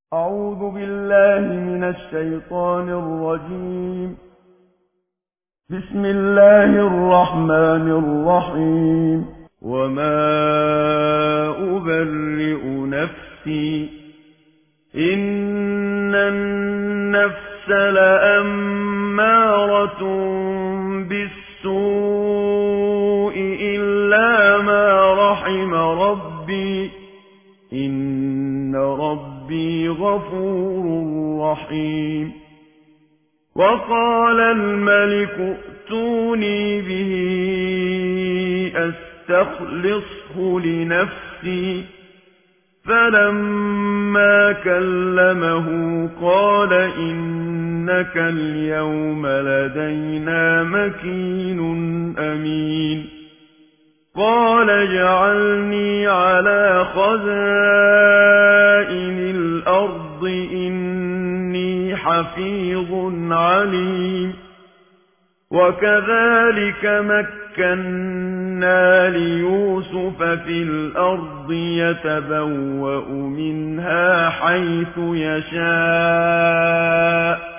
أعوذ بالله من الشيطان الرجيم. بسم الله الرحمن الرحيم. وما أبرئ نفسي إن النفس لأمارة بالسوء إلا ما رحم ربي إن ربي غفور رحيم. وقال الملك ائتوني به أستخلصه لنفسي فلما كلمه قال إنك اليوم لدينا مكين أمين. قال اجعلني على خزائن الأرض إني حفيظ عليم. وكذلك مكنا ليوسف في الأرض يتبوأ منها حيث يشاء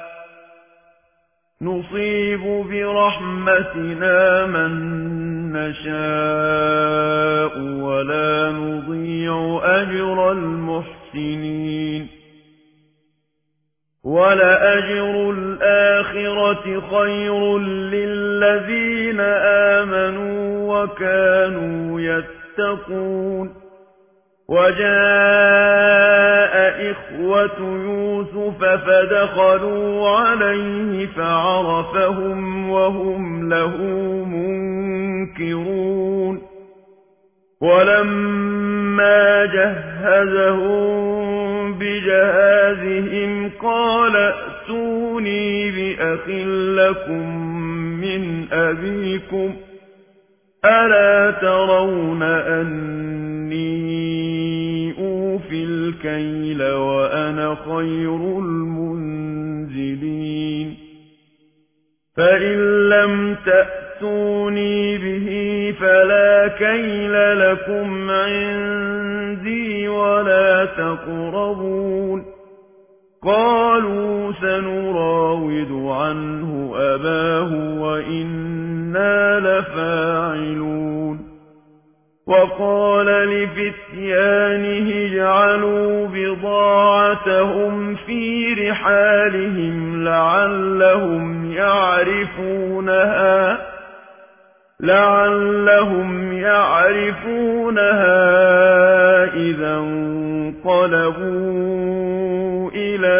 نصيب برحمتنا من نشاء ولا نضيع أجر المحسنين. ولأجر الآخرة خير للذين آمنوا وكانوا يتقون. وجاء إخوة يوسف فدخلوا عليه فعرفهم وهم له منكرون. ولما جهزهم بجهازهم قال ائتوني بأخ لكم من أبيكم ألا ترون أني أوفي الكيل وأنا خير المنزلين. فإن لم تأتوني به فلا كيل لكم عندي ولا تقربون. قالوا سنراود عنه أباه وإنا لفاعلون. وقال لفتيانه اجعلوا بضاعتهم في رحالهم لعلهم يعرفونها إذا انقلبوا إلى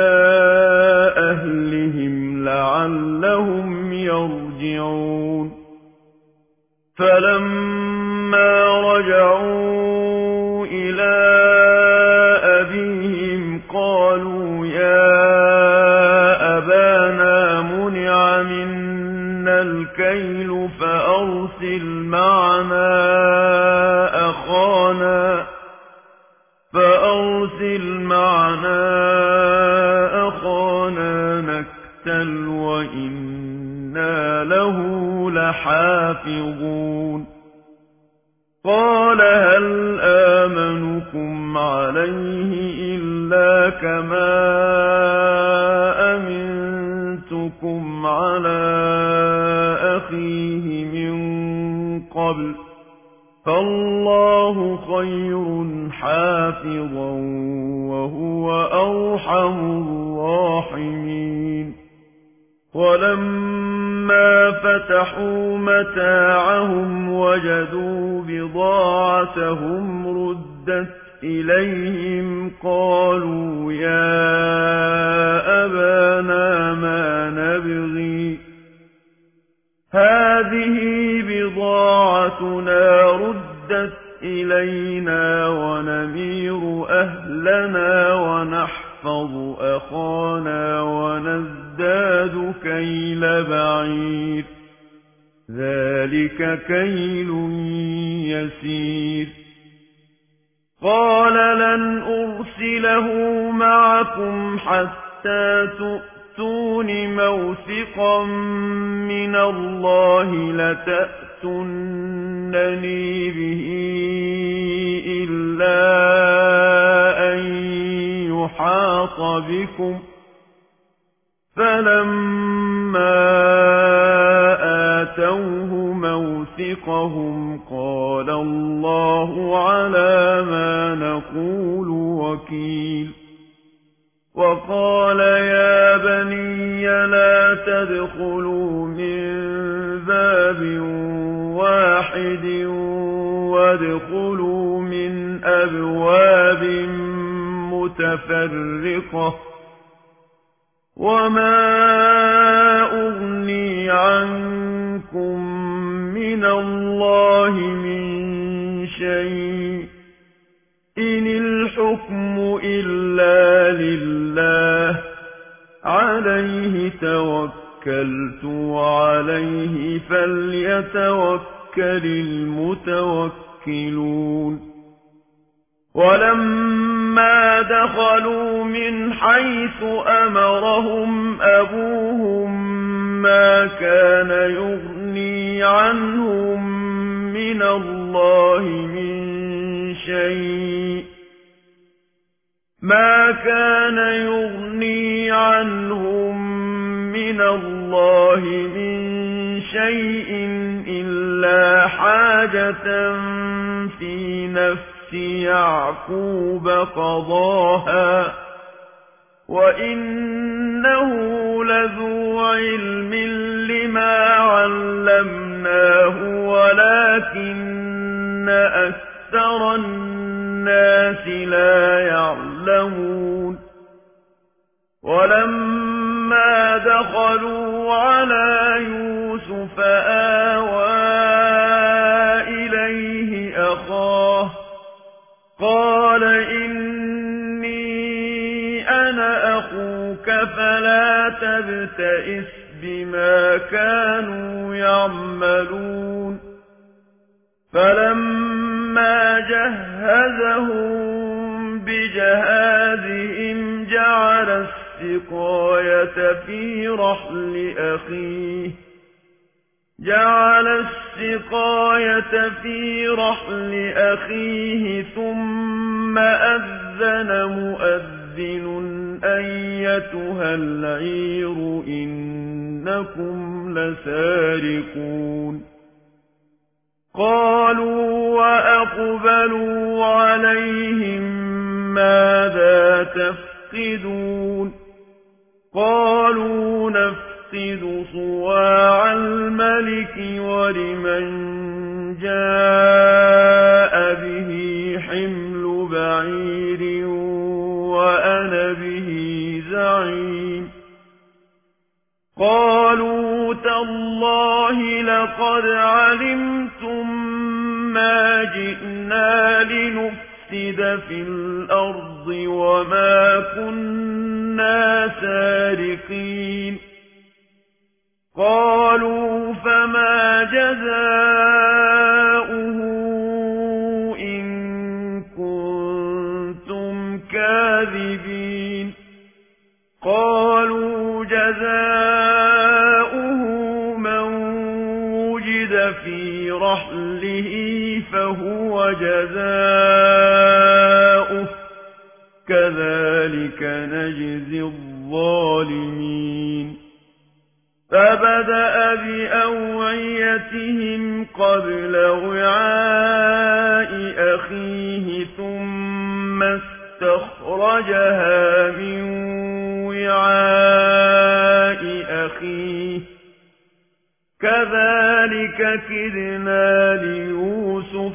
أهلهم لعلهم يرجعون. فلما رجعوا إلى أبيهم قالوا يا أبانا منع منا الكيل فأرسل معنا أخانا نكتل وإنا له لحافظون. قال هل آمنكم عليه إلا كما أمنتكم على أخيه من قبل فالله خير حافظا وهو أرحم الراحمين. ولما فتحوا متاعهم وجدوا بضاعتهم ردت إليهم قالوا يا أبانا ما نبغي هذه بضاعتنا ردت إلينا ونمير أهلنا ونحفظ أخانا ونزداد كيل بعير ذلك كيل يسير. قال لن أرسله معكم حتى تؤمنوا تأتون موثقا من الله لتأتونني به إلا أن يحاط بكم فلما آتوه موثقهم قال الله على ما نقول وكيل وقال يا بني لا تدخلوا من باب واحد وادخلوا من أبواب متفرقة وما أغني عنكم من الله من شيء إن الحكم إلا لله عليه توكلت وعليه فليتوكل المتوكلون ولما دخلوا من حيث أمرهم أبوهم ما كان يغني عنهم من الله من شيء ما كان يغني عنهم من الله من شيء إلا حاجة في نفس يعقوب قضاها وإنه لذو علم لما علمناه ولكن أكثر الناس لا يعلمون ولما دخلوا على يوسف آوى إليه أخاه قال إني أنا أخوك فلا تبتئس بما كانوا يعملون فلما جهزهم بجهازهم جعل السقاية في رحل أخيه ثم أذن مؤذن أيتها العير إنكم لسارقون قالوا وأقبلوا عليهم ماذا تفقدون قالوا نفقد صواع الملك ولمن جاء به حمل بعير وأنا به زعيم قالوا تالله لقد علمتم ما جئنا لنفسد في الأرض وما كنا سارقين قالوا فما جزاؤه إن كنتم كاذبين قالوا جزاؤه من وجد في رحله فهو جزاؤه كذلك نجزي الظالمين فبدأ بأوعيتهم قبل وعاء أخيه ثم استخرجها من وعاء أخيه كذلك كدنا ليوسف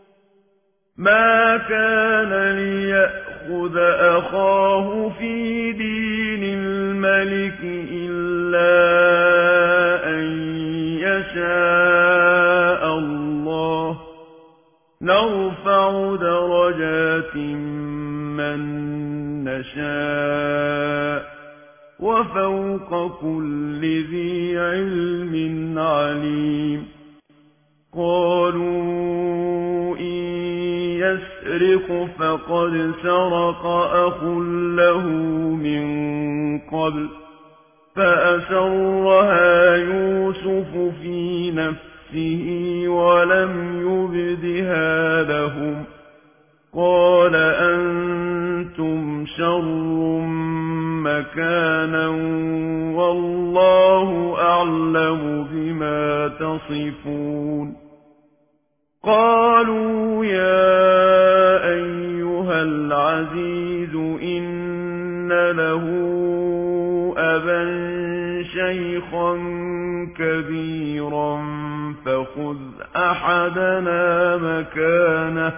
ما كان ليأخذ أخاه في دين الملك إلا أن يشاء الله نرفع درجات من نشاء وفوق كل ذي علم عليم قالوا إن يسرق فقد سرق أخ له من قبل فأسرها يوسف في نفسه ولم يبدها لهم قال أنتم شر مكانا والله أعلم بما تصفون قالوا يا أيها العزيز إن له أبا شيخا كبيرا فخذ أحدنا مكانه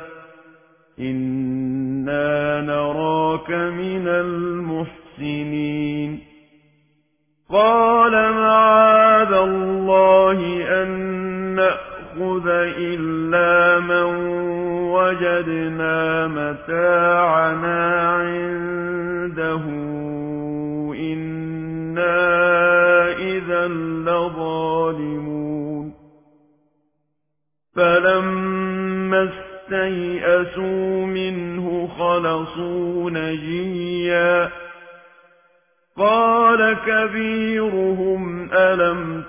إنا نراك من المحسنين قال معاذ الله أن نأخذ إلا من وجدنا متاعنا عنده إنا إذا لظالمون فلما استيئسوا منه خلصوا نجيا قال كبيرهم ألم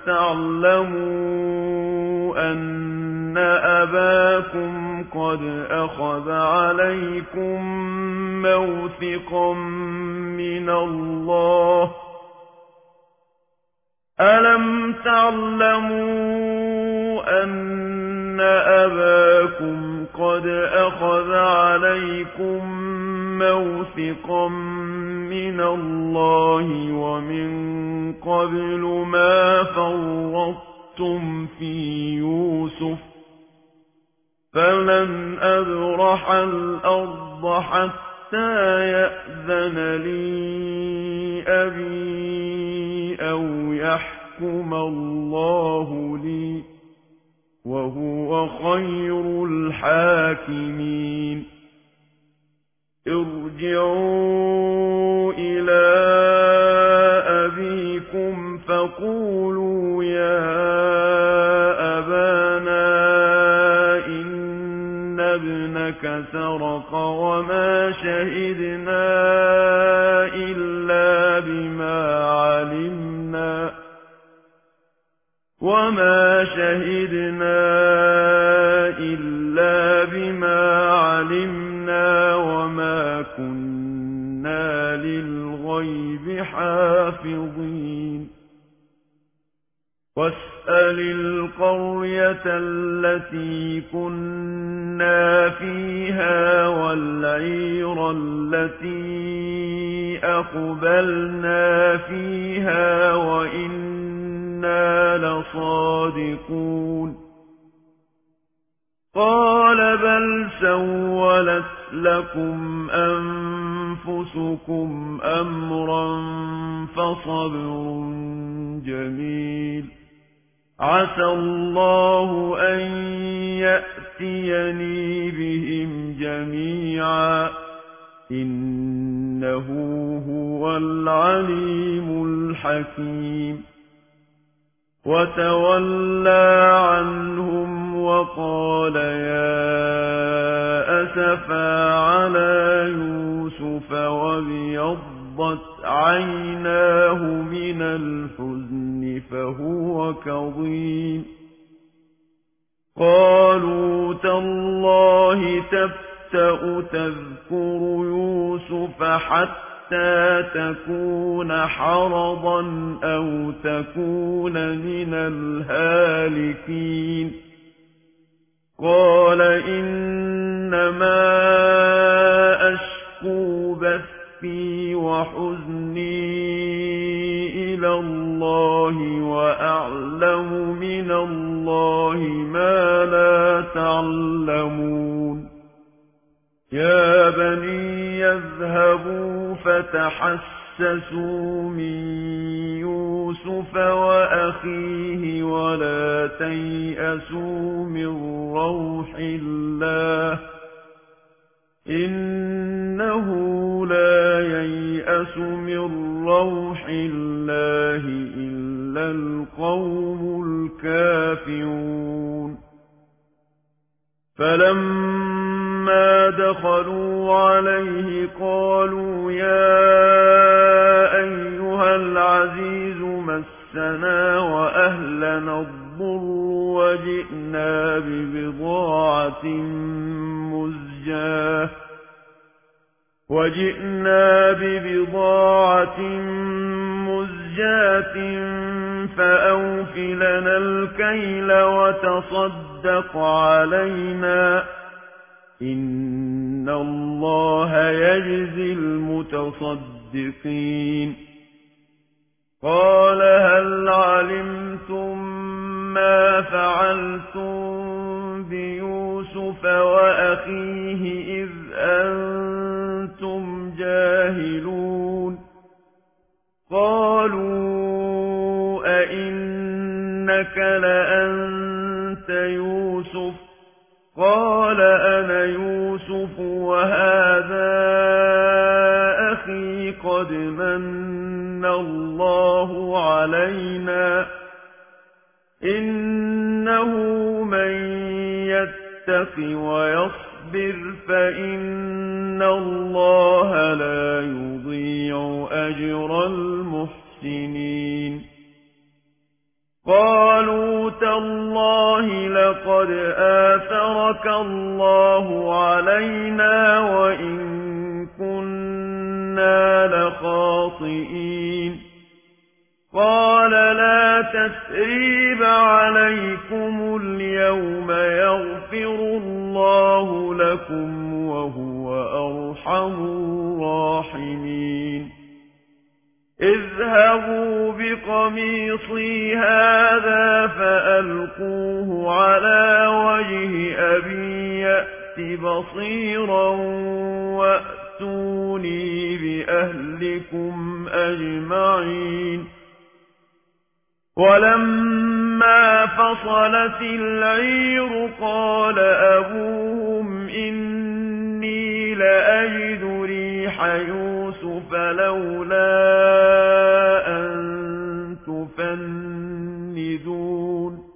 تعلموا أن أباكم قد أخذ عليكم موثقا من الله ألم تعلموا أن أباكم قد أخذ عليكم موثقا من الله ومن قبل ما فرطتم في يوسف فلن أبرح الأرض حتى يأذن لي أبي أو يحكم الله لي وهو خير الحاكمين ارجعوا إلى أبيكم فقولوا يا أبانا إن ابنك سرق وما شهدنا إلا بما علمنا وما كنا للغيب حافظين واسأل القرية التي كنا فيها والعير التي أقبلنا فيها وإنا لصادقون قال بل سولت لكم أنفسكم أمرا فصبر جميل عسى الله أن يأتيني بهم جميعا إنه هو العليم الحكيم وتولى عنهم وقال يا أسفا على يوسف وابيضت عيناه من الحزن فهو كظيم قالوا تالله تفتأ تذكر يوسف حتى تكون حرضا أو تكون من الهالكين قال إنما أشكو بثي وحزني إلى الله وأعلم من الله ما لا تعلمون يا بني يذهبوا فتحسسوا من يوسف وأخيه ولا تيأسوا من روح الله إنه لا ييأس من روح الله إلا القوم الكافرون فلما دخلوا عليه قالوا يا أيها العزيز وجئنا ببضاعة مزجاة فأوف لنا الكيل وتصدق علينا إن الله يجزي المتصدقين قال هل علمتم ما فعلتم بيوسف وأخيه إذ أنتم جاهلون قالوا أئنك لأنت يوسف قال أنا يوسف وهذا أخي قد من الله علينا إنه من يتق ويصبر فإن الله لا يضيع أجر المحسنين قالوا تالله لقد آثرك الله علينا وإن كنا لخاطئين قال لا تثريب عليكم اليوم يغفر الله لكم وهو أرحم الراحمين اذهبوا بقميصي هذا فألقوه على وجه أبي يأت بصيرا وأتوني بأهلكم أجمعين ولما فصلت العير قال أبوهم إني لأجد ريح يوسف لولا أن تفندون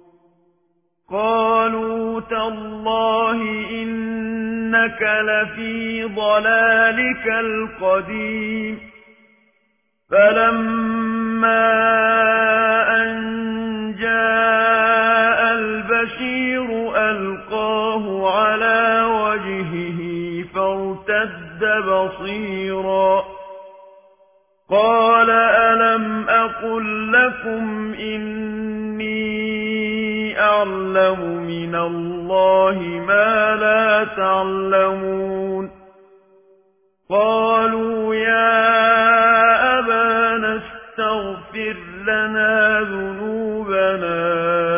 قالوا تالله إنك لفي ضلالك القديم فلما أن جاء البشير ألقاه على وجهه فارتد بصيرا قال ألم أقل لكم إني أعلم من الله ما لا تعلمون قالوا يا أبانا استغفر لنا ذنوبنا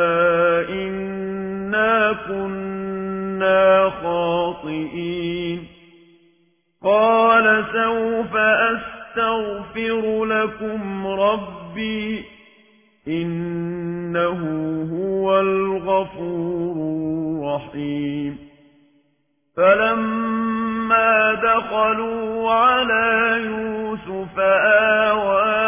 إنا كنا خاطئين قال سوف أستغفر لكم ربي إنه هو الغفور الرحيم فلما دخلوا على يوسف آوى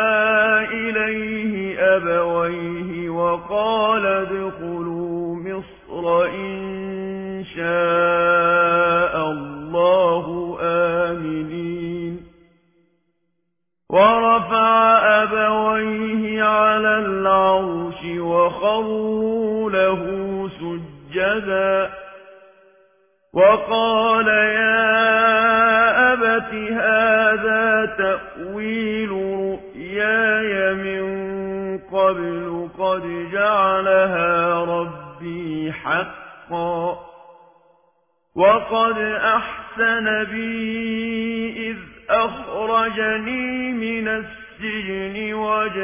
إليه أبويه وقال ادخلوا مصر إن شاء الله آمنين ورفع أبويه على العرش وخروا له سجدا وقال يا أبت هذا تأويل رؤياي من قبل قد جعلها ربي حقا وقد أحسن بي إذ أخرجني من السجن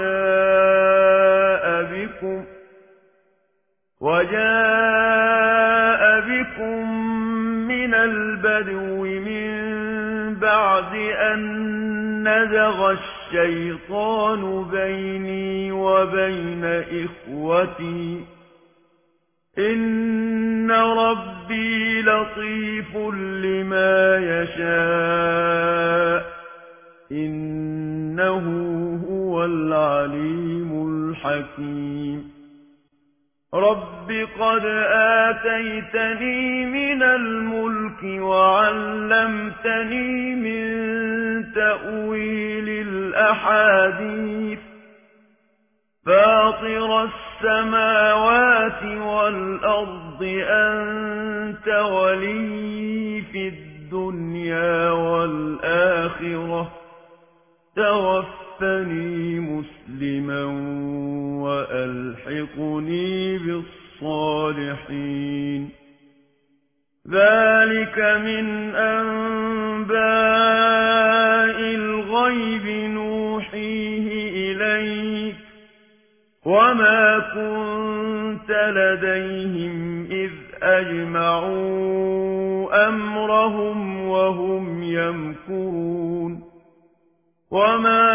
وجاء بكم من البدو من بعد أن نزغ الشيطان بيني وبين إخوتي إن ربي لطيف لما يشاء إنه هو العليم الحكيم رب قد آتيتني من الملك وعلمتني من تأويل الأحاديث فاطر السماوات والأرض أنت ولي في الدنيا الدنيا والآخرة توفني مسلما وألحقني بالصالحين ذلك من أنباء الغيب نوحيه إليك وما كنت لديهم إذ أجمعوا أمرهم وهم يمكرون وما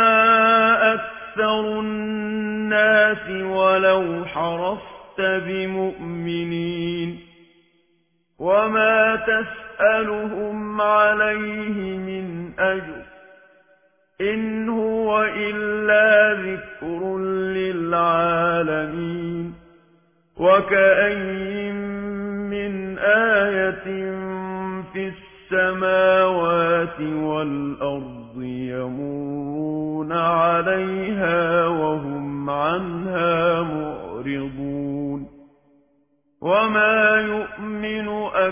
أكثر الناس ولو حرصت بمؤمنين وما تسألهم عليه من أجر إن هو إلا ذكر للعالمين وكأين من آية في السماوات والأرض يمرون عليها وهم عنها معرضون وما يؤمن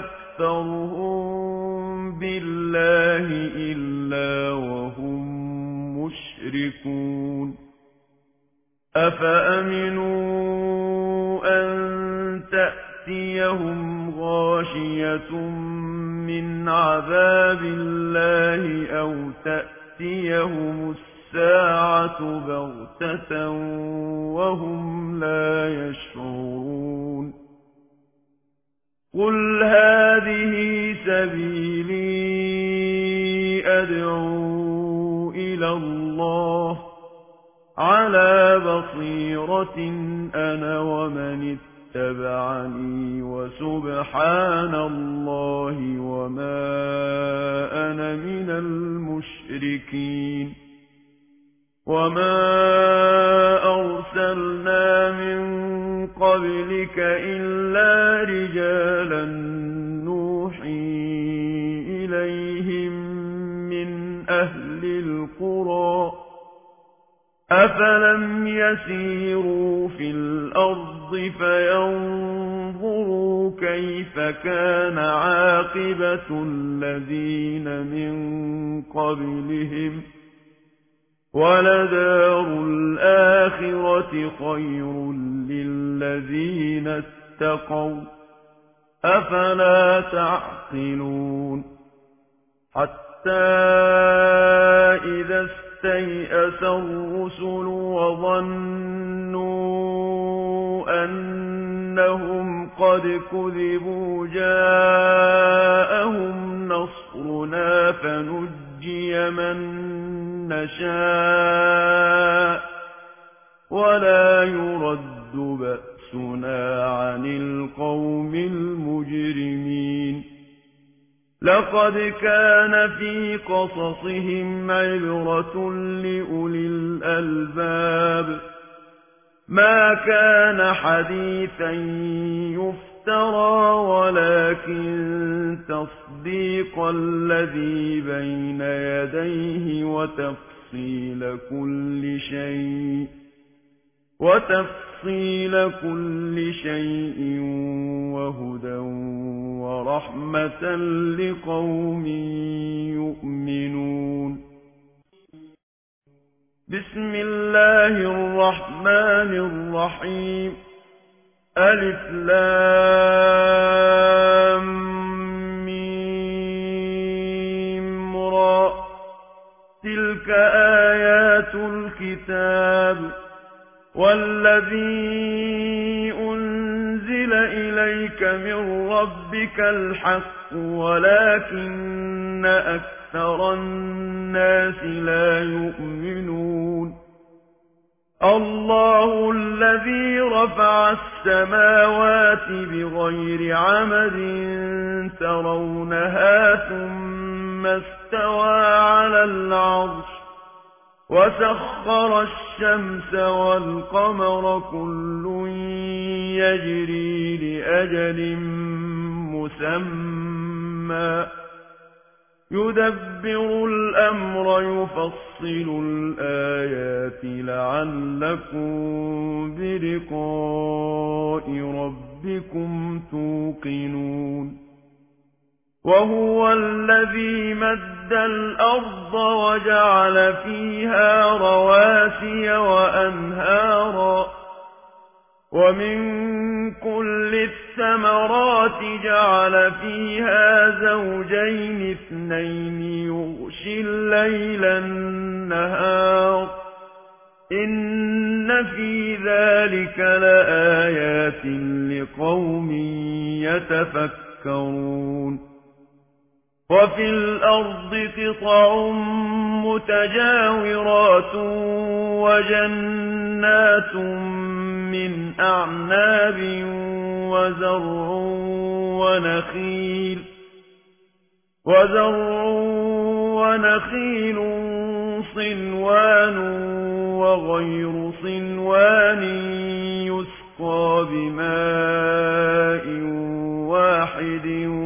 أكثرهم بالله إلا وهم مشركون أفأمنوا أن تأتيهم غاشية من عذاب الله أو تأتيهم الساعة بغتة وهم لا يشعرون قل هذه سبيلي أدعو إلى الله على بصيرة أنا ومن اتبعني وسبحان الله وما أنا من المشركين وما أرسلنا من قبلك إلا رجالا نوحي إليهم من أهل القرى أفلم يسيروا في الأرض فينظروا كيف كان عاقبة الذين من قبلهم ولدار الآخرة خير للذين اتقوا أفلا تعقلون حتى إذا استيأس الرسل وظنوا أنهم قد كذبوا جاءهم نصرنا فنجي من نشاء ولا يرد بأسنا عن القوم المجرمين لقد كان في قصصهم عبرة لأولي الألباب ما كان حديثا يفترى ولكن تصديق الذي بين يديه وتفصيل كل شيء وهدى ورحمة لقوم يؤمنون بسم الله الرحمن الرحيم ألف لام ميم را تلك آيات الكتاب والذي أنزل إليك من ربك الحق ولكن أكثر الناس لا يؤمنون الله الذي رفع السماوات بغير عمد ترونها ثم استوى على العرش وسخر الشمس والقمر كل يجري لأجل مسمى يدبر الأمر يفصل الآيات لعلكم بلقاء ربكم توقنون وهو الذي مد الأرض وجعل فيها رواسي وأنهارا ومن كل الثمرات جعل فيها زوجين اثنين يغشي الليل النهار إن في ذلك لآيات لقوم يتفكرون وفي الأرض قطع متجاورات وجنات من أعناب وزرع ونخيل صنوان وغير صنوان يسقى بماء واحد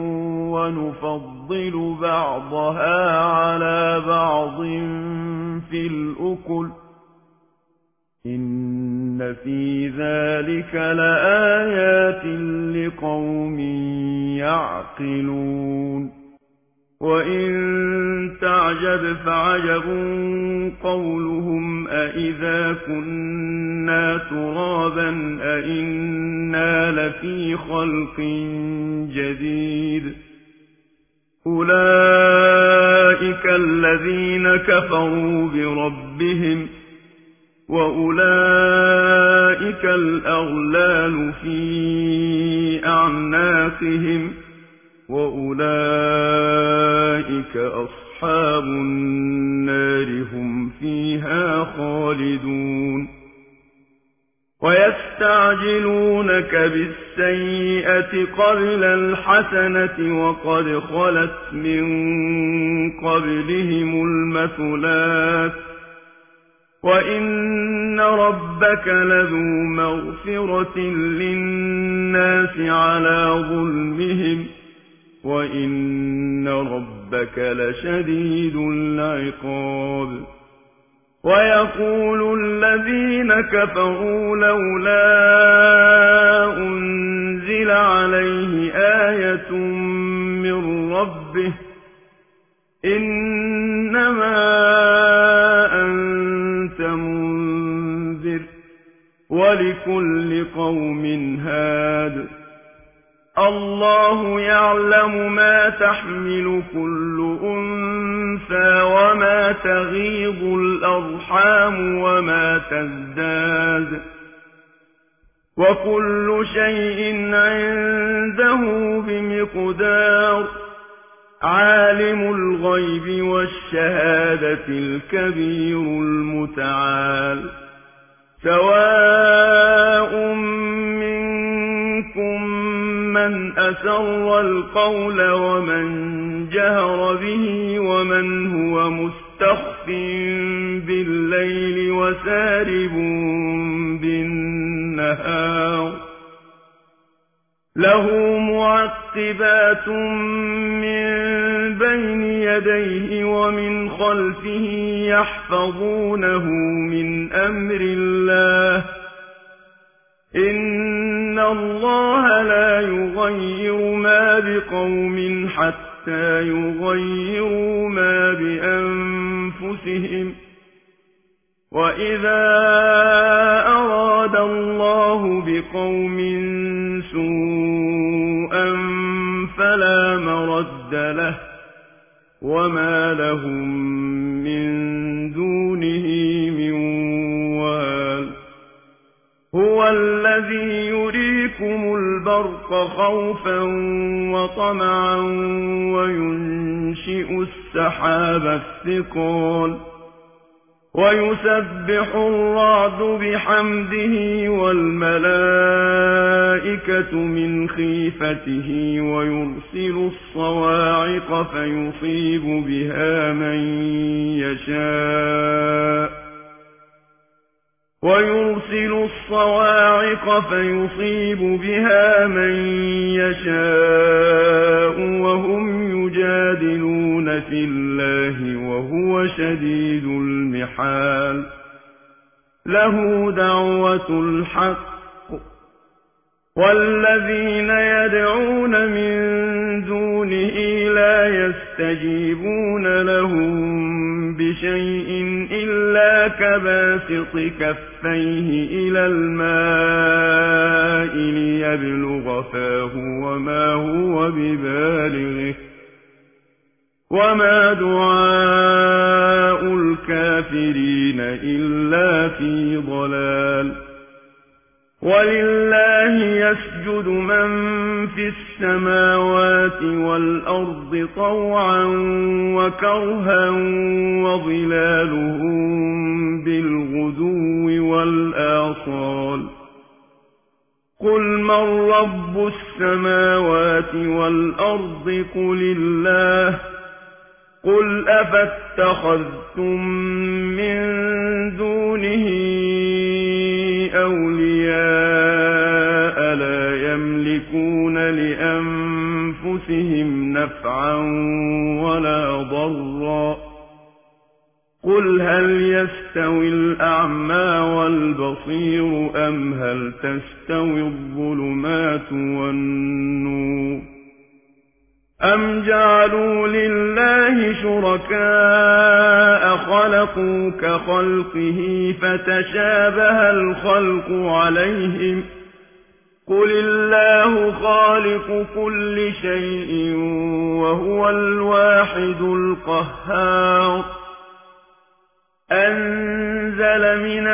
ونفضل بعضها على بعض في الأكل إن في ذلك لآيات لقوم يعقلون وإن تعجب فعجب قولهم أإذا كنا ترابا أإنا لفي خلق جديد أولئك الذين كفروا بربهم وأولئك الأغلال في أعناقهم وأولئك أصحاب النار هم فيها خالدون ويستعجلونك بالسيئة قبل الحسنة وقد خلت من قبلهم المثلات وإن ربك لذو مغفرة للناس على ظلمهم وإن ربك لشديد العقاب ويقول الذين كفروا لولا أنزل عليه آية من ربه إنما أنت منذر ولكل قوم هاد الله يعلم ما تحمل كل أنثى وما تغيض الأرحام وما تزداد وكل شيء عنده بمقدار عالم الغيب والشهادة الكبير المتعال سواء منكم من أسر القول ومن جهر به ومن هو مستخف بالليل وسارب بالنهار له معقبات من بين يديه ومن خلفه يحفظونه من أمر الله إن الله لا يغير ما بقوم حتى يغيروا ما بأنفسهم وإذا أراد الله بقوم سوءا فلا مرد له وما لهم من دونه من وال هو الذي يريكم البرق خوفا وطمعا وينشئ السحاب الثقال ويسبح الرعد بحمده والملائكة من خيفته ويرسل الصواعق فيصيب بها من يشاء وهم يجادلون في الله وهو شديد المحال له دعوة الحق والذين يدعون من دونه لا يستجيبون لهم بشيء إلا كباسط كفيه إلى الماء ليبلغ فاه وما هو ببالغه وما دعاء الكافرين إلا في ضلال ولله يسجد من في السماوات والأرض طوعا وكرها وظلالهم بالغدو والآصال قل من رب السماوات والأرض قل الله قل أفاتخذتم من دونه أولياء لا يملكون لأنفسهم نفعا ولا ضرا قل هل يستوي الأعمى والبصير أم هل تستوي الظلمات والنور أم جعلوا لله شركاء خلقوا كخلقه فتشابه الخلق عليهم قل الله خالق كل شيء وهو الواحد القهار أنزل من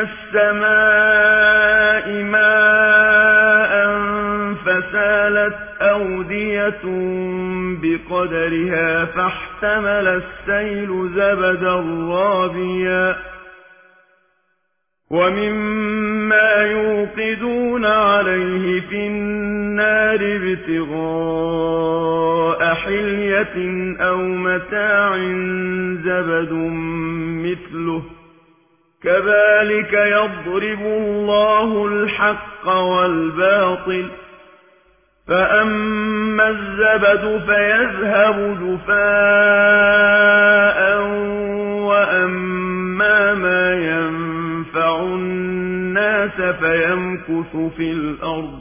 السماء ماء فسالت أودية بقدرها فاحتمل السيل زبدا رابيا ومما يوقدون عليه في النار ابتغاء حلية أو متاع زبد مثله كذلك يضرب الله الحق والباطل فأما الزبد فيذهب جفاء وأما ما ينفع الناس فيمكث في الأرض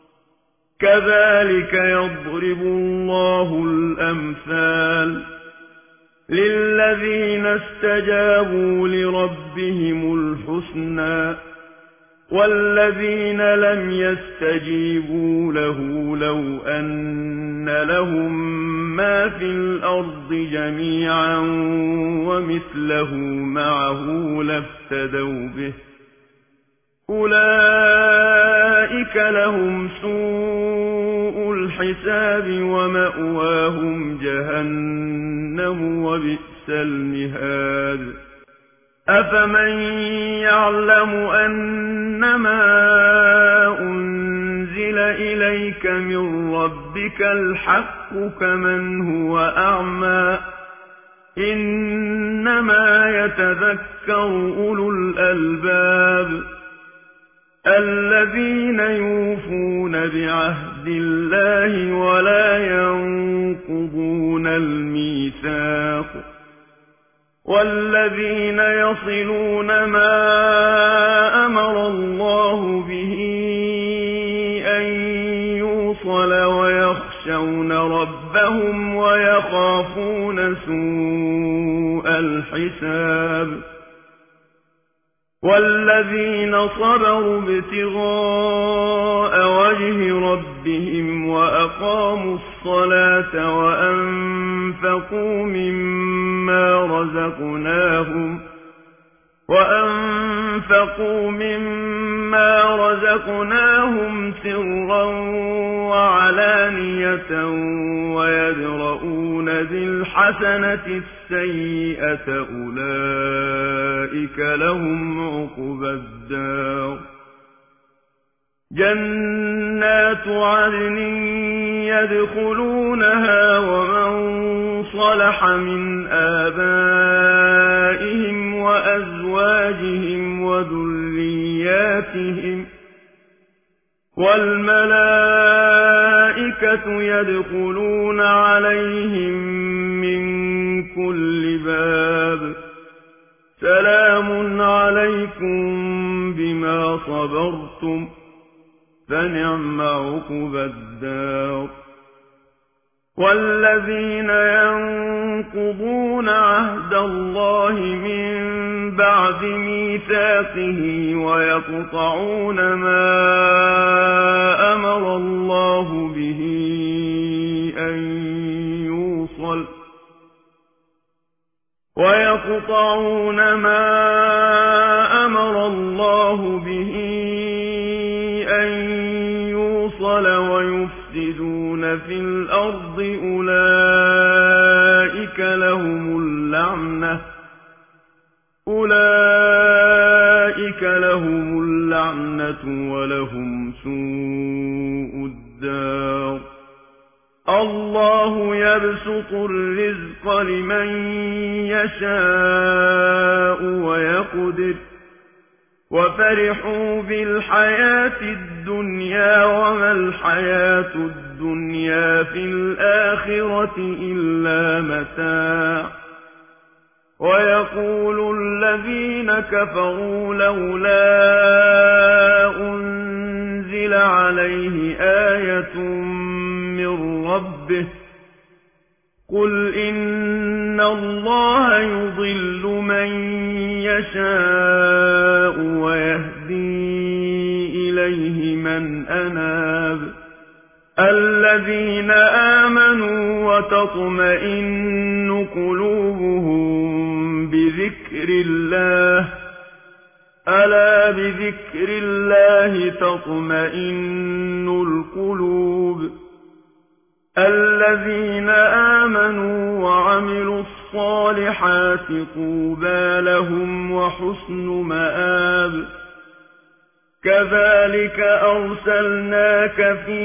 كذلك يضرب الله الأمثال للذين استجابوا لربهم الحسنى والذين لم يستجيبوا له لو أن لهم ما في الأرض جميعا ومثله معه لافتدوا به أولئك لهم سوء الحساب ومأواهم جهنم وبئس المهاد أفمن يعلم أنما أنزل إليك من ربك الحق كمن هو أعمى إنما يتذكر أولو الألباب الذين يوفون بعهد الله ولا ينقضون الميثاق والذين يصلون ما أمر الله به أن يوصل ويخشون ربهم ويخافون سوء الحساب والذين صبروا ابتغاء وجه ربهم وأقاموا الصلاة وأنفقوا مما رزقناهم سرا وعلانية ويدرؤون بالحسنة السيئة أولئك لهم عقبى الدار جنات عدن يدخلونها ومن صلح من آبائهم وأزواجهم وذرياتهم والملائكة يدخلون عليهم من كل باب سلام عليكم بما صبرتم فنعم عقبى الدار. والذين ينقضون عهد الله من بعد ميثاقه ويقطعون ما أمر الله به أن يوصل ويفسدون في الأرض أولئك لهم اللعنة ولهم سوء الدار. الله يبسط الرزق لمن يشاء ويقدر وفرحوا بالحياة الدنيا وما الحياة الدنيا في الآخرة إلا متاع. ويقول الذين كفروا لولا أنزل عليه آية من ربه قل إن الله يضل من يشاء ويهدي إليه من أناب. الذين آمنوا وتطمئن قلوبهم بذكر الله ألا بذكر الله تطمئن القلوب. الذين آمنوا وعملوا الصالحات طوبى لهم وحسن مآب. كذلك أرسلناك في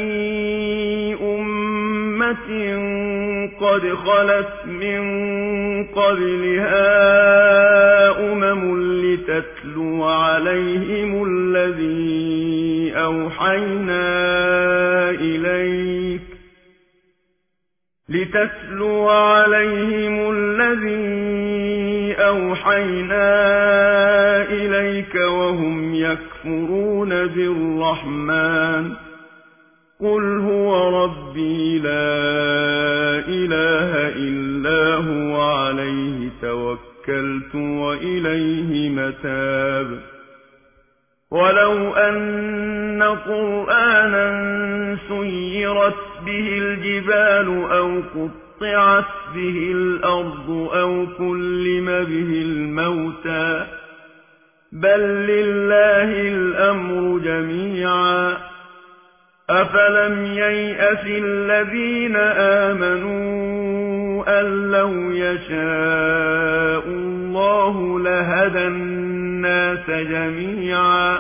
أمة قد خلت من قبلها لتتلو عليهم الذي أوحينا إليك وهم يكفرون بالرحمن قل هو ربي لا إله إلا هو عليه توكلت وإليه متاب. ولو أن قرآنا سيرت به الجبال أو قطعت به الأرض أو كلم به الموتى بل لله الأمر جميعا. أفلم ييأس الذين آمنوا أن لو يشاء الله لهدى الناس جميعا.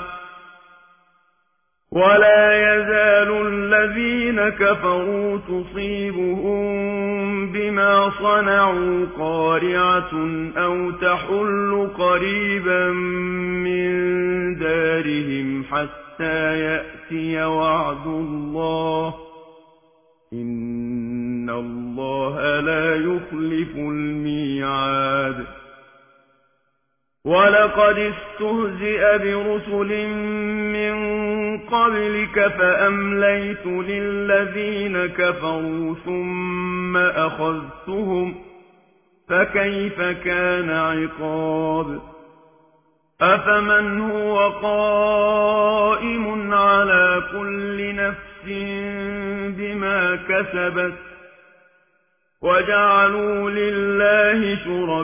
ولا يزال الذين كفروا تصيبهم بما صنعوا قارعة أو تحل قريبا من دارهم حتى يأتي وعد الله إن الله لا يخلف الميعاد. ولقد استهزئ برسل من قبلك فأمليت للذين كفروا ثم أخذتهم فكيف كان عقاب. أفمن هو قائم على كل نفس بما كسبت وجعلوا لله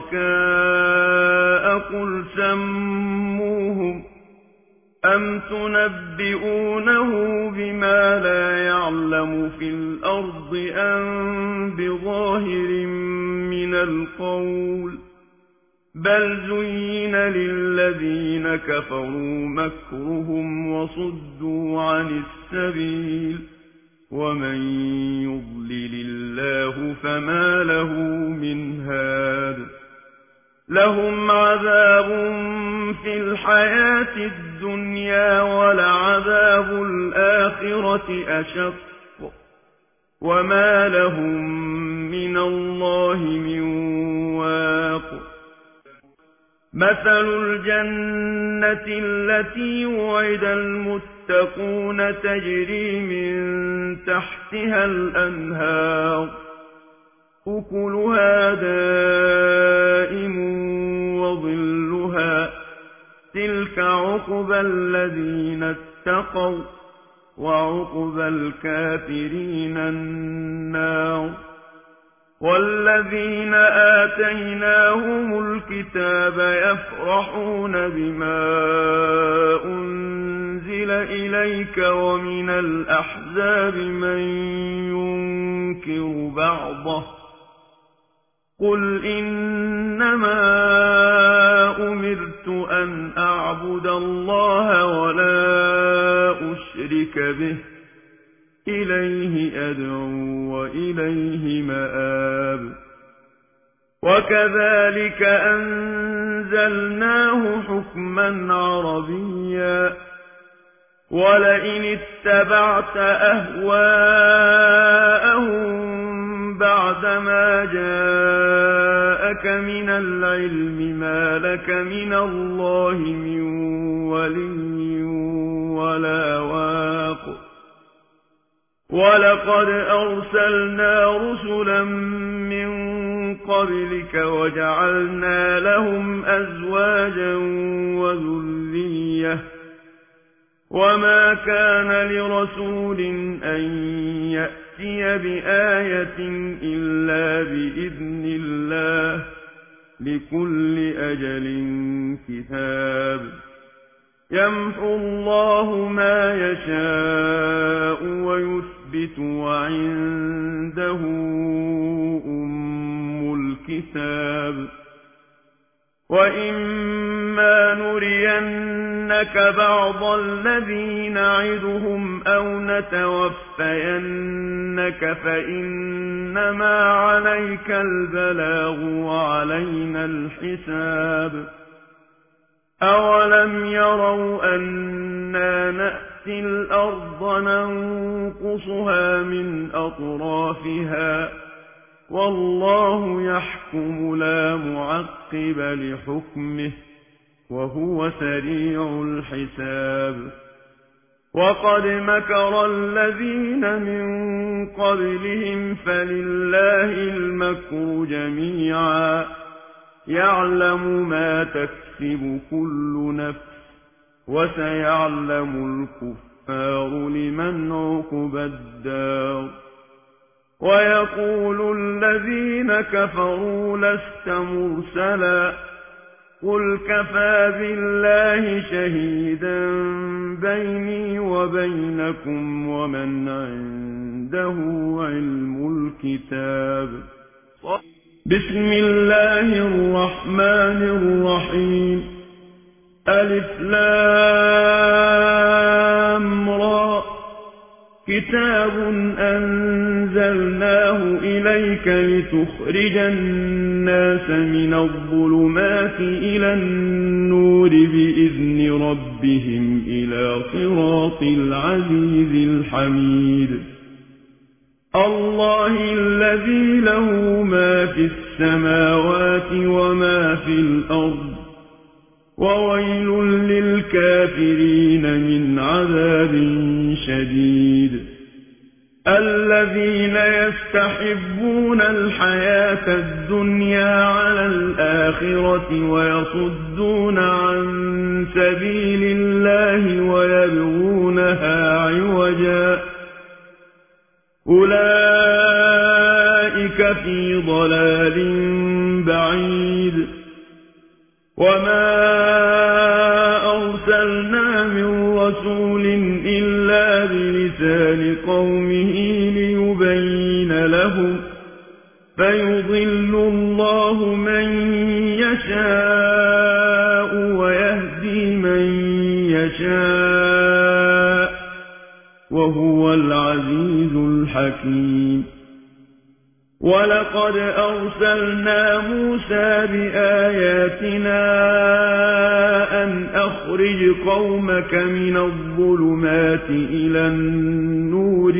شركاء قل سموهم أم تنبئونه بما لا يعلم في الأرض أم بظاهر من القول بل زين للذين كفروا مكرهم وصدوا عن السبيل ومن يضلل الله فما له من هاد. لهم عذاب في الحياة الدنيا ولعذاب الآخرة أشق وما لهم من الله من واق. مثل الجنة التي وعد المتقون تجري من تحتها الأنهار أكلها دائم وظلها تلك عقبى الذين اتقوا وعقبى الكافرين النار والذين آتيناهم الكتاب يفرحون بما أنزل إليك ومن الأحزاب من ينكر بعضه قل إنما أمرت أن أعبد الله ولا أشرك به إليه أدعو وإليه مآب وكذلك أنزلناه حكما عربيا ولئن اتبعت أهواءهم بعدما جاءك من العلم ما لك من الله من ولي ولا واق ولقد أرسلنا رسلا من قبلك وجعلنا لهم أزواجا وذرية وما كان لرسول أن يأتي بآية إلا بإذن الله لكل أجل كتاب يمحو الله ما يشاء ويثبت وعنده أم الكتاب وإما نرينك بعض الذي نعدهم أو نتوفينك فإنما عليك البلاغ وعلينا الحساب أولم يروا أنا نأتي الأرض ننقصها من أطرافها والله يحكم لا معقب لحكمه وهو سريع الحساب وقد مكر الذين من قبلهم فلله المكر جميعا يعلم ما تكسب كل نفس وسيعلم الكفار لمن عقبى الدار ويقول الذين كفروا لست مرسلا قل كفى بالله شهيدا بيني وبينكم ومن عنده علم الكتاب بسم الله الرحمن الرحيم ألف لام را كتاب أنزلناه إليك لتخرج الناس من الظلمات إلى النور بإذن ربهم إلى صراط العزيز الحميد الله الذي له ما في السماوات وما في الأرض وويل للكافرين من عذاب شديد الذين يستحبون الحياة الدنيا على الآخرة ويصدون عن سبيل الله ويبغونها عوجا أولئك في ضلال بعيد وما أرسلنا من رسول إلا بلسان قومه ليبين لهم فيضل الله من يشاء ويهدي من يشاء وهو العزيز الحكيم ولقد أرسلنا موسى بآياتنا أن أخرج قومك من الظلمات إلى النور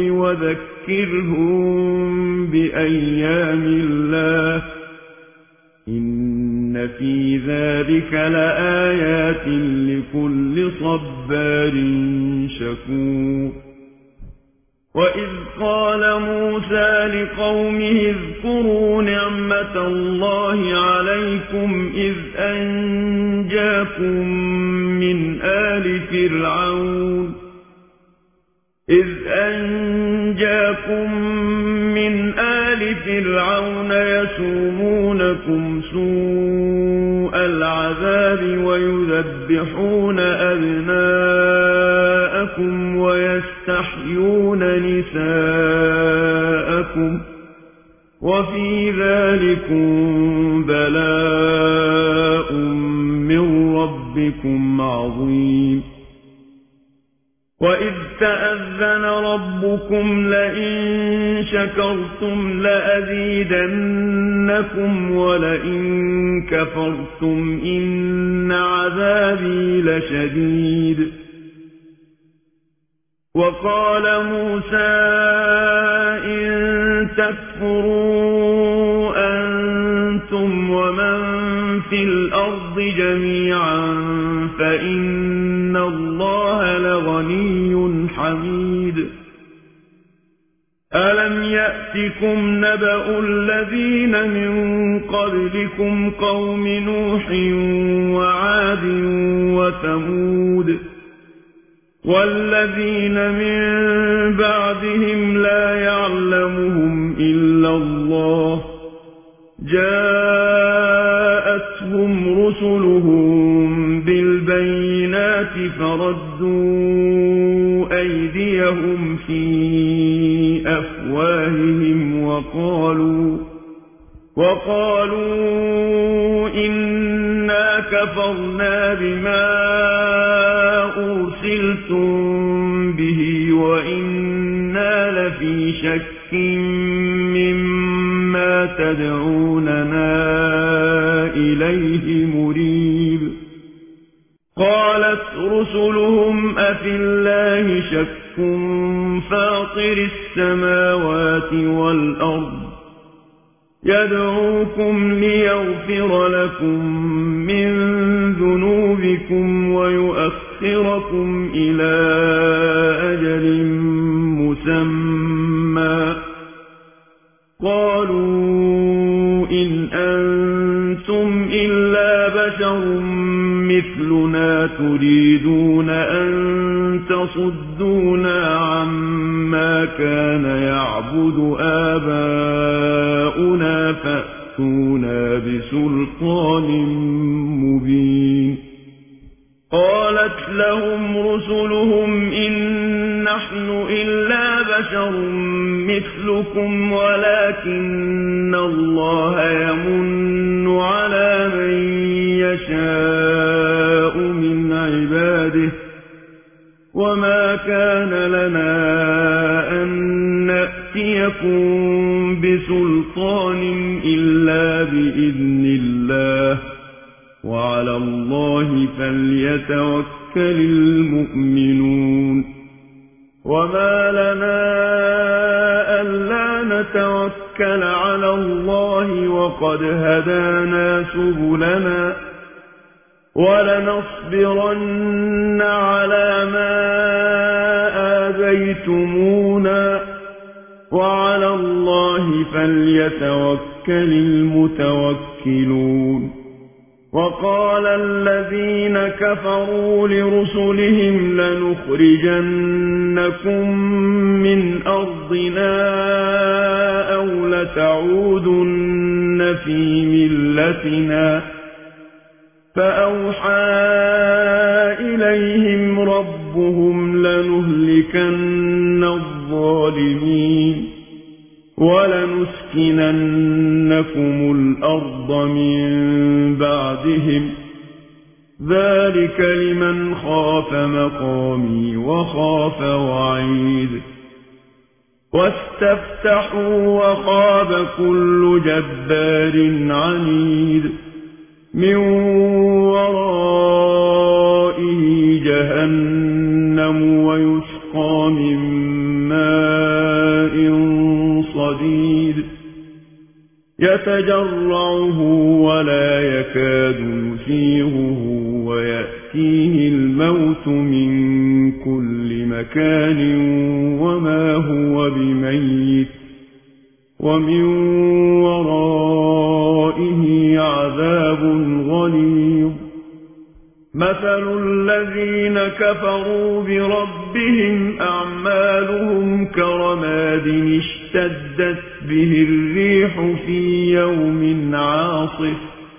وذكرهم بأيام الله إن إن في ذلك لآيات لكل صبار شكور وإذ قال موسى لقومه اذكروا نعمة الله عليكم إذ أنجاكم من آل فرعون يسومونكم سوء العذاب ويذبحون أبناءكم ويستحيون نساءكم وفي ذلكم بلاء من ربكم عظيم وإذ تأذن ربكم لئن شكرتم لأزيدنكم ولئن كفرتم إن عذابي لشديد وقال موسى إن تكفروا أنتم ومن في الأرض جميعا فإن الله لغني حميد ألم يأتكم نبأ الذين من قبلكم قوم نوح وعاد وثمود والذين من بعدهم لا يعلمهم إلا الله جاءتهم رسلهم بالبينات فردوا أيديهم في أفواههم وقالوا إنا كفرنا بما أرسلتم به وإنا لفي شك مما تدعوننا إليه مريب قالت رسلهم أفي الله شك فاطر السماوات والأرض يدعوكم ليغفر لكم من ذنوبكم ويؤخركم إلى أجل مسمى قالوا إن أنتم إلا بشر مثلنا تريدون أن تصدونا عما كان يعبد آباؤنا فأتونا بسلطان مبين قالت لهم رسلهم إن نحن إلا بشر مثلكم ولكن الله يمن على من يشاء من عباده وما كان لنا أن نأتيكم بسلطان إلا بإذن الله وعلى الله فليتوكل المؤمنون وما لنا ألا نتوكل على الله وقد هدانا سبلنا ولنصبرن على ما آذيتمونا وعلى الله فليتوكل المتوكلون وقال الذين كفروا لرسلهم لنخرجنكم من أرضنا أو لتعودن في ملتنا فأوحى إليهم ربهم لنهلكن الظالمين ولنسكننكم الأرض من بعدهم ذلك لمن خاف مقامي وخاف وعيد واستفتحوا وخاب كل جبار عنيد من ورائه جهنم ويسقى من ماء صديد يتجرعه ولا يكاد يسيغه ويأتيه الموت من كل مكان وما هو بميت ومن ورائه عذاب غليظ مثل الذين كفروا بربهم أعمالهم كرماد اشتدت به الريح في يوم عاصف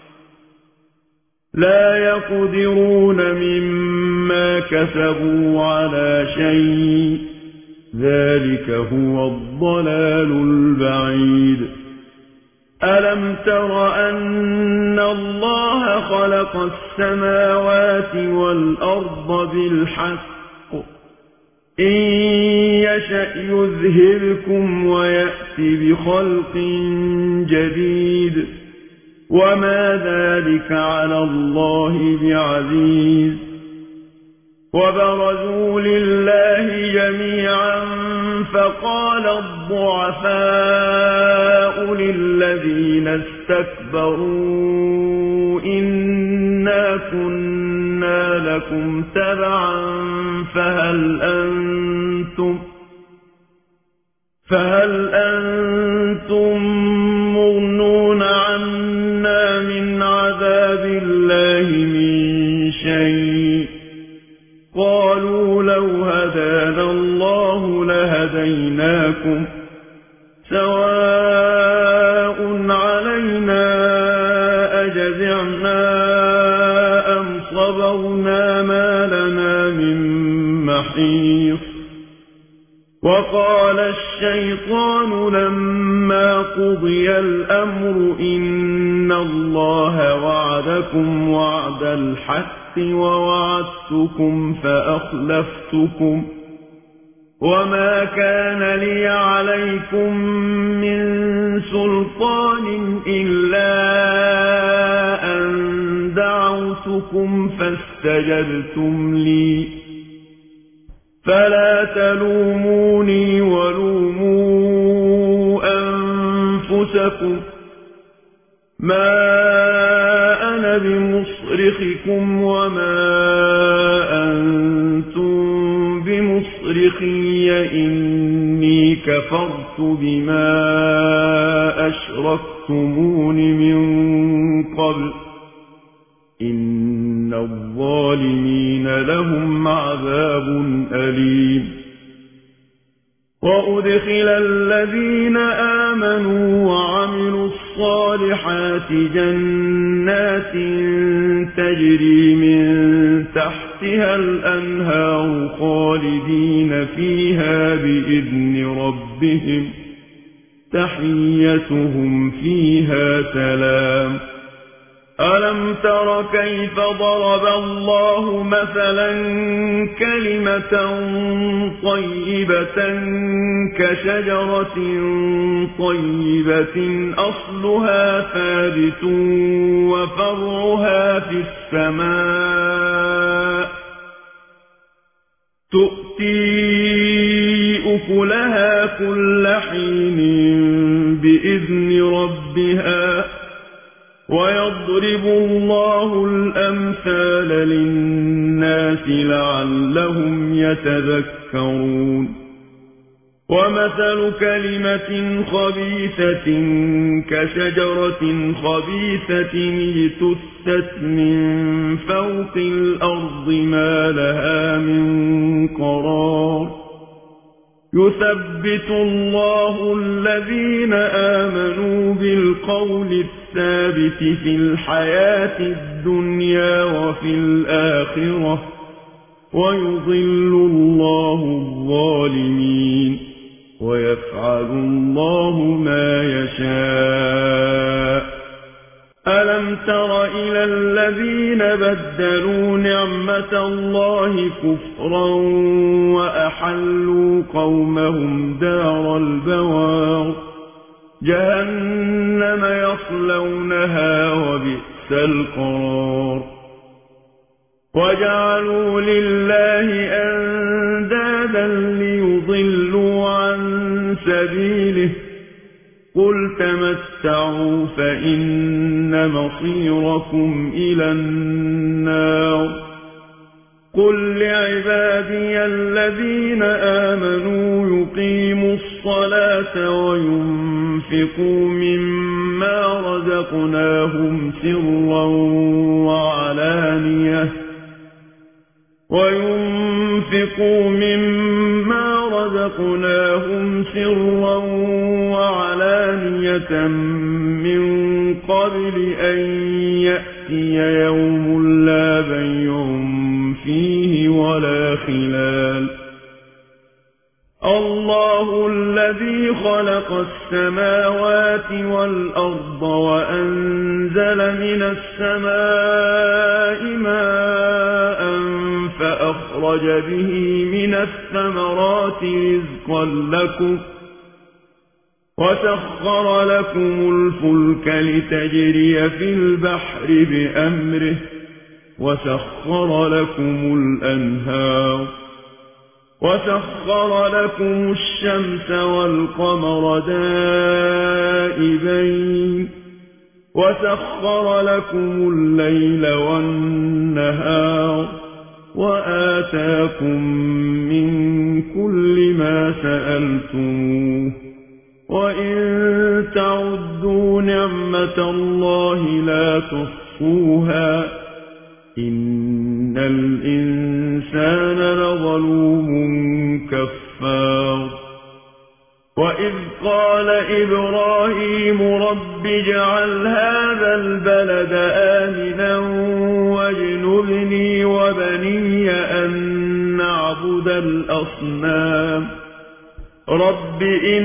لا يقدرون مما كسبوا على شيء ذلك هو الضلال البعيد ألم تر أن الله خلق السماوات والأرض بالحق إن يشأ يذهبكم ويأت بخلق جديد وما ذلك على الله بعزيز وبرزوا لله جميعا فقال الضعفاء للذين استكبروا إنا كنا لكم تبعا فهل أنتم مغنون عنا من عذاب الله من شيء قالوا لو هدانا الله لهديناكم سواء علينا أجزعنا أم صبرنا ما لنا من محيص وقال الشيطان لما قضي الأمر إن الله وعدكم وعد الحق ووعدتكم فأخلفتكم وما كان لي عليكم من سلطان إلا أن دعوتكم فاستجبتم لي فلا تلوموني ولوموا أنفسكم ما أنا بمصرخكم وما أنتم بمصرخي إني كفرت بما أشركتمون من قبل إن الظالمين لهم عذاب أليم وأدخل الذين آمنوا وعملوا الصالحات جنات تجري من تحتها الأنهار خالدين فيها بإذن ربهم تحيتهم فيها سلام ألم تر كيف ضرب الله مثلا كلمة طيبة كشجرة طيبة أصلها ثابت وفرعها في السماء تؤتي أكلها كل حين بإذن ربها ويضرب الله الأمثال للناس لعلهم يتذكرون ومثل كلمة خبيثة كشجرة خبيثة اجتثت من فوق الأرض ما لها من قرار يثبت الله الذين آمنوا بالقول الثابت في الحياة الدنيا وفي الآخرة ويضل الله الظالمين ويفعل الله ما يشاء ألم تر إلى الذين بدلوا نعمة الله كفرا وأحلوا قومهم دار البوار جهنم يصلونها وبئس القرار وجعلوا لله أندادا ليضلوا عن سبيله قل تمتعوا تتمتعوا فإن مصيركم إلى النار قل لعبادي الذين آمنوا يقيموا الصلاة وينفقوا مما رزقناهم سرا وعلانية من قبل أن يأتي يوم لا بيع فيه ولا خلال الله الذي خلق السماوات والأرض وأنزل من السماء ماء فأخرج به من الثمرات رزقا لكم وسخر لكم الفلك لتجري في البحر بأمره وسخر لكم الأنهار وسخر لكم الشمس والقمر دائبين وسخر لكم الليل والنهار وآتاكم من كل ما سألتموه وإن تعدوا نعمة الله لا تحصوها إن الإنسان لظلوم كفار وإذ قال إبراهيم رب اجعل هذا البلد آمنا واجنبني وبني أن نعبد الأصنام رب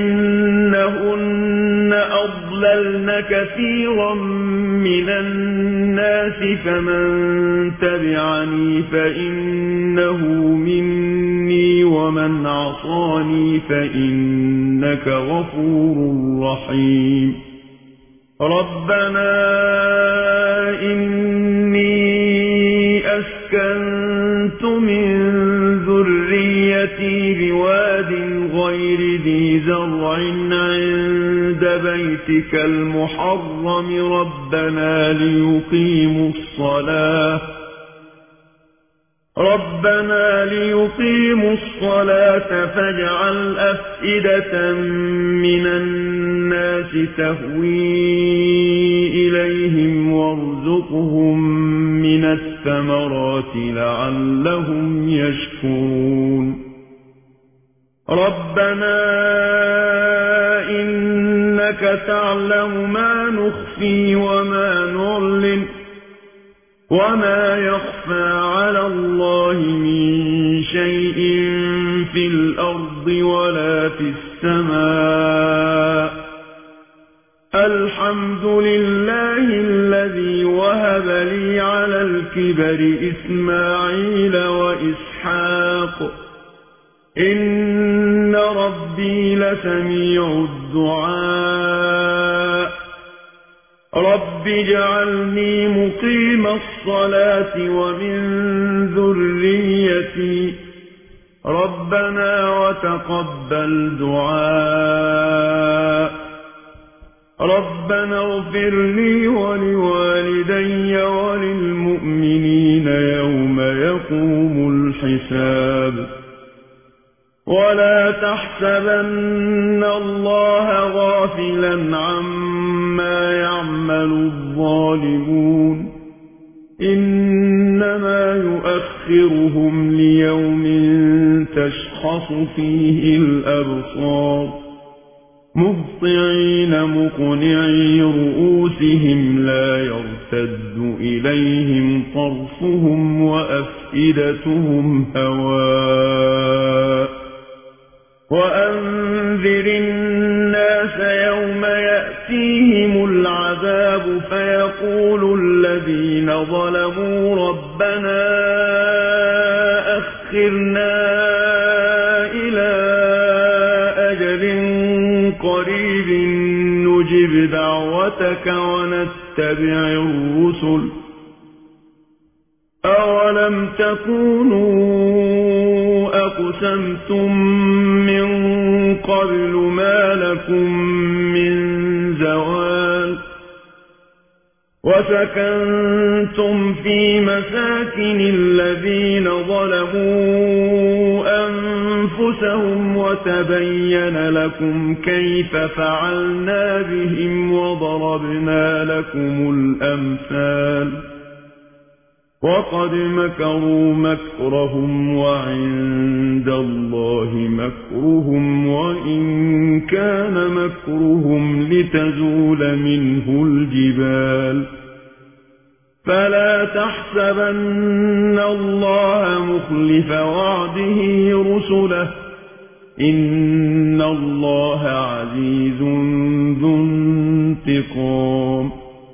إنهن أضللن كثيرا من الناس فمن تبعني فإنه مني ومن عصاني فإنك غفور رحيم ربنا إني أسكنت من ذريتي بواد غير ذي زرع عند بيتك المحرم ربنا ليقيموا الصلاة فاجعل أفئدة من الناس تهوي إليهم وارزقهم من الثمرات لعلهم يشكرون ربنا إنك تعلم ما نخفي وما نعلن وما يخفى على الله من شيء في الأرض ولا في السماء الحمد لله الذي وهب لي على الكبر إسماعيل وإسحاق إن ربي لسميع الدعاء رب اجعلني مقيم الصلاة ومن ذريتي ربنا وتقبل دعاء ربنا اغفر لي ولوالدي وللمؤمنين يوم يقوم الحساب ولا تحسبن الله غافلا عما يعمل الظالمون إنما يؤخرهم ليوم تشخص فيه الأبصار مهطعين مقنعي رؤوسهم لا يرتد إليهم طرفهم وأفئدتهم هواء وأنذر الناس يوم يأتيهم العذاب فيقول الذين ظلموا ربنا أخرنا إلى أجل قريب نجب دعوتك ونتبع الرسل أولم تكونوا أقسمتم من قبل ما لكم من زوال وسكنتم في مساكن الذين ظلموا أنفسهم وتبين لكم كيف فعلنا بهم وضربنا لكم الأمثال وقد مكروا مكرهم وعند الله مكرهم وإن كان مكرهم لتزول منه الجبال فلا تحسبن الله مخلف وعده رسله إن الله عزيز ذو انتقام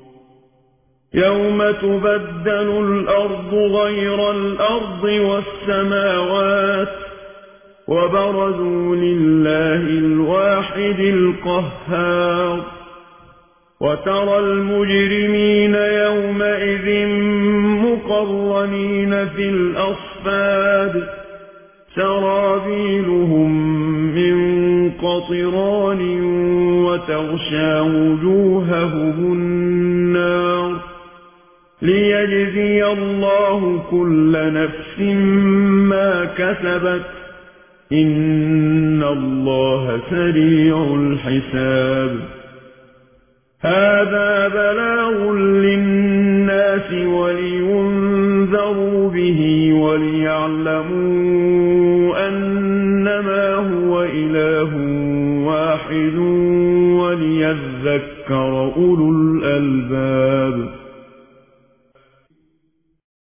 يوم تبدل الأرض غير الأرض والسماوات وبرزوا لله الواحد القهار وترى المجرمين يومئذ مقرنين في الأصفاد سرابيلهم من قطران وتغشى وجوههم النار ليجزي الله كل نفس ما كسبت إن الله سريع الحساب هذا بلاغ للناس ولينذروا به وليعلموا أنما هو إله واحد وليذكر أولو الألباب